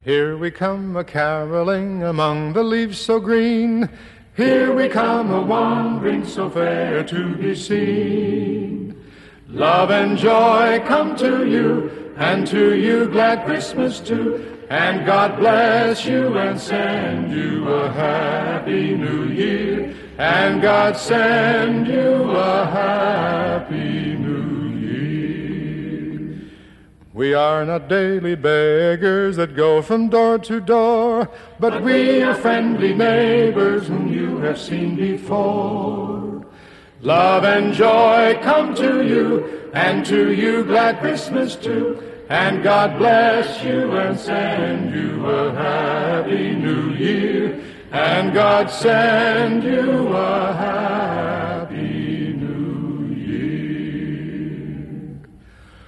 Here we come a-caroling among the leaves so green. Here we come a-wandering so fair to be seen. Love and joy come to you, and to you glad Christmas too. And God bless you and send you a happy new year. And God send you a happy new year. We are not daily beggars that go from door to door, but we are friendly neighbors whom you have seen before. Love and joy come to you, and to you glad Christmas too. And God bless you and send you a happy new year. And God send you a happy